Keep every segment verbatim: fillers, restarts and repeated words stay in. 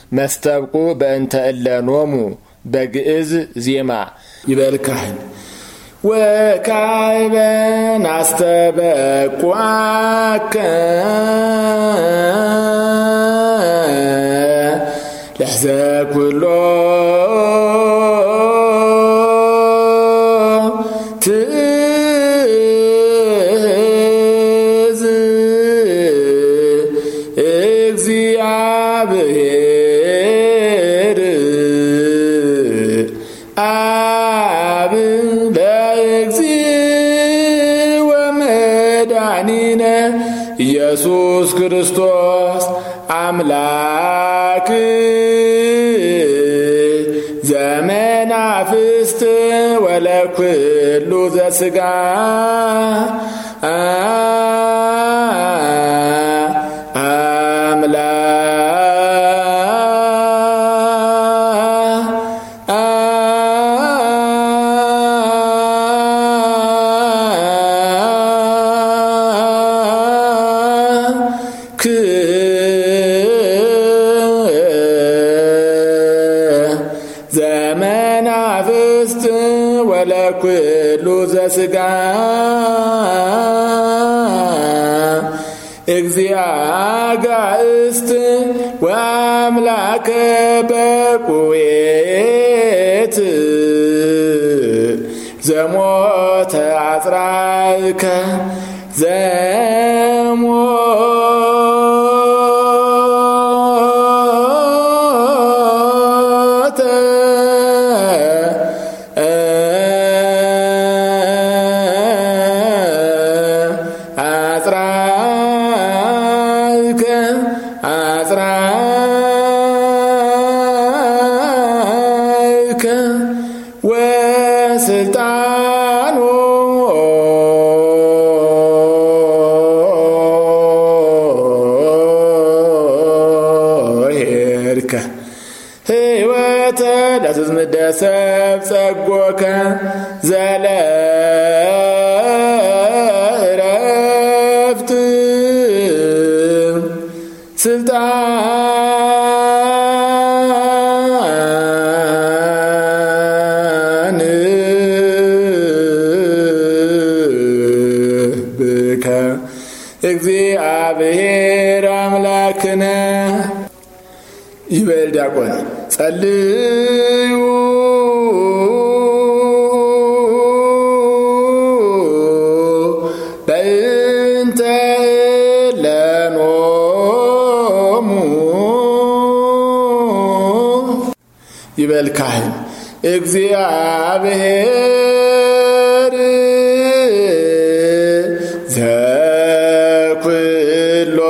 መስተብቁ በእንተ እለኖሙ በግዕዝ ዜማ ይበልካህን ወካይበን አስተበቋከ ለዘኩሎ ትዝ እግዚአብሔር አብ ለእግዚእ ወመድኃኒነ ኢየሱስ ክርስቶስ አምላክ ዘመናፍስት ወለኩሉ ዘሥጋ ዘመናፍስት ወለኩሉ ዘሥጋ እግዚአጋእስት ወአምላከ በቁኤት ዘሞተ አጽራእከ ዘሞ ወስልጣኑ ሄርከ ሕይወተ ለትዝምደሰብ ጸጎከ ዘለ እረፍት ስልጣን ብከ እግዚአብሔር አምላክነ ይበል ዲያቆን ጸልዩ በእንተ እለኖሙ ይበል ካህን እግዚአብሔር ዘኩሎ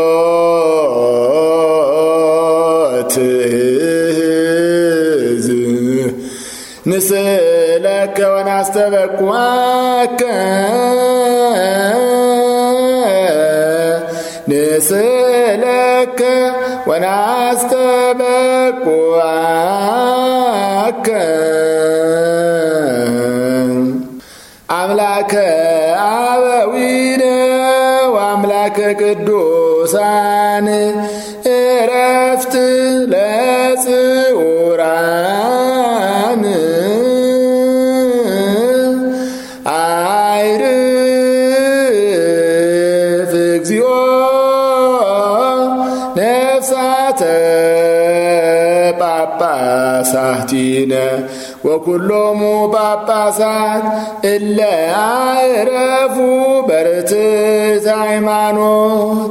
ትእዝ ንስእለከ ወናስተበቋከ ንስእለከ ወናስተበቋከ አምላከ አበዊነ ወአምላከ ቅዱሳን እረፍት ለጽዑራን አይርፍ እግዚኦ ነፍሳተ ጳጳሳቲነ ወኩሎሙ ጳጳሳት እለ አዕረፉ በርትዕተ ሃይማኖት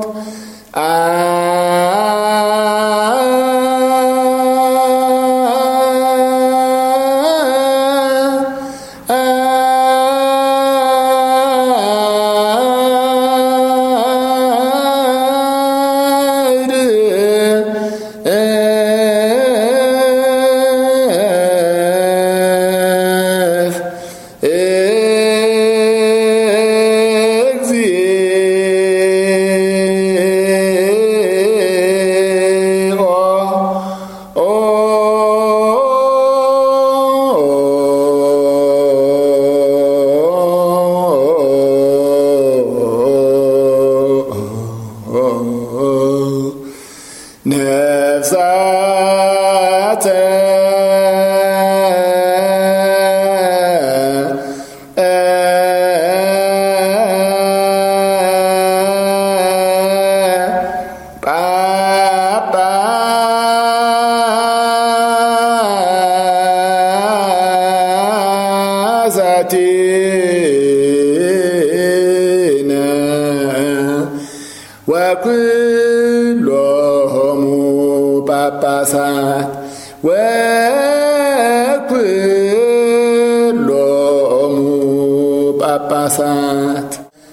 ወኩሎሙ ጳጳሳት ወኩሎሙ ጳጳሳት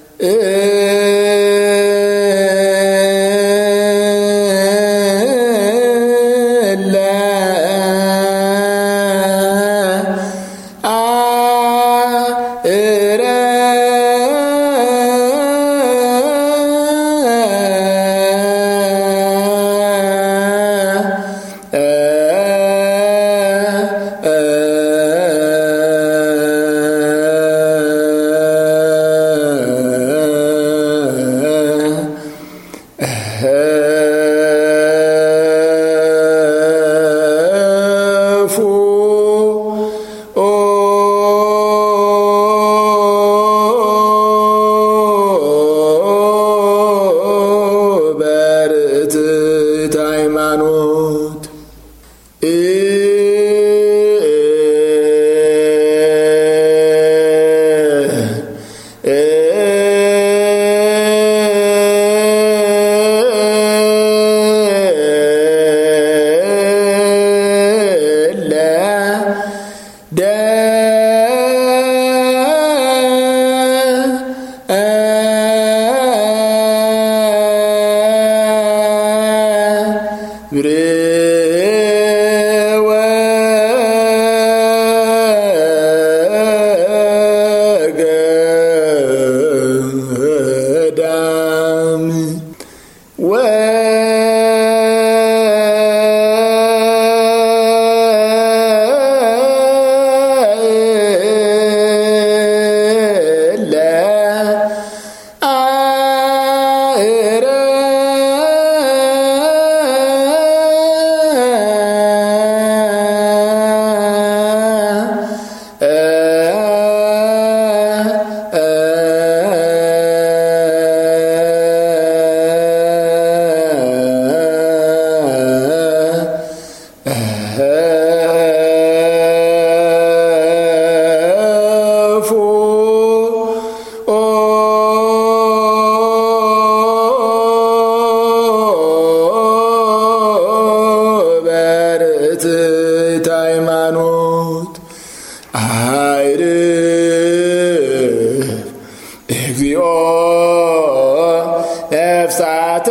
ነፍሳተ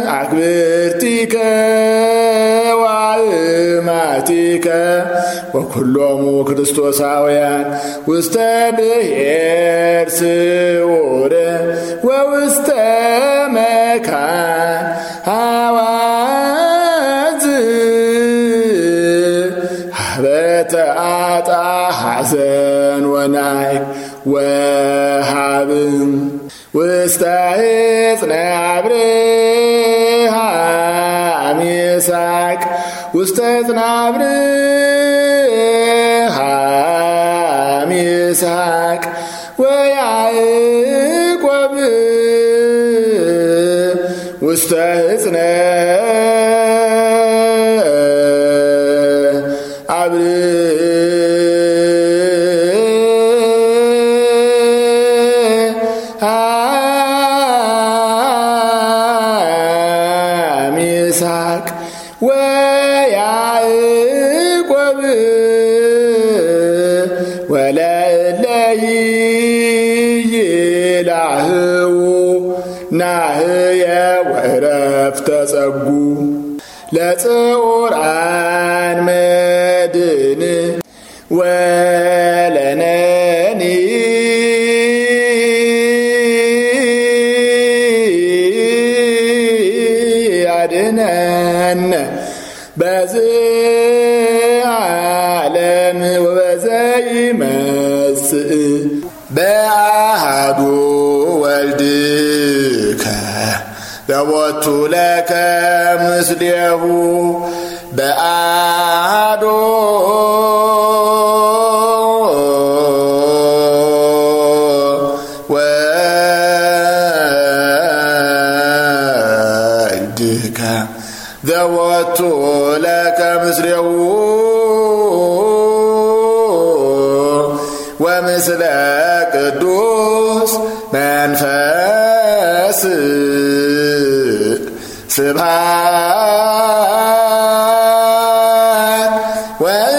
አክብርቲከ ወአእማቲከ ወኩሎሙ ክርስቶሳውያን ውስተ ብሔር ስውር ወውስተ መካን ሐዋዝ በተአጣ ሐዘን ወናይክ ወሃብም ውስተ ዕፅነ አብርሃም ይስሐቅ ውስተ ዕፅነ አብርሃም ይስሐቅ ወያዕቆብ ውስተ ዕፅነ አብርሃም ይስሐቅ ወያዕቆብ ወለእለ ይላህው ናህየ ወዕረፍተ ጸጉ ለጽዑራን መድን ወለነኒ ያድነን በዚህ ዓለም ወበዘይመጽእ በአሐዱ ወልድከ ዘቦቱ ለከ ምስሌሁ በአ አሐዱ ወልድከ ዘወቱ ለከ ምስሌሁ ወምስለ ቅዱስ መንፈስ ስብሐት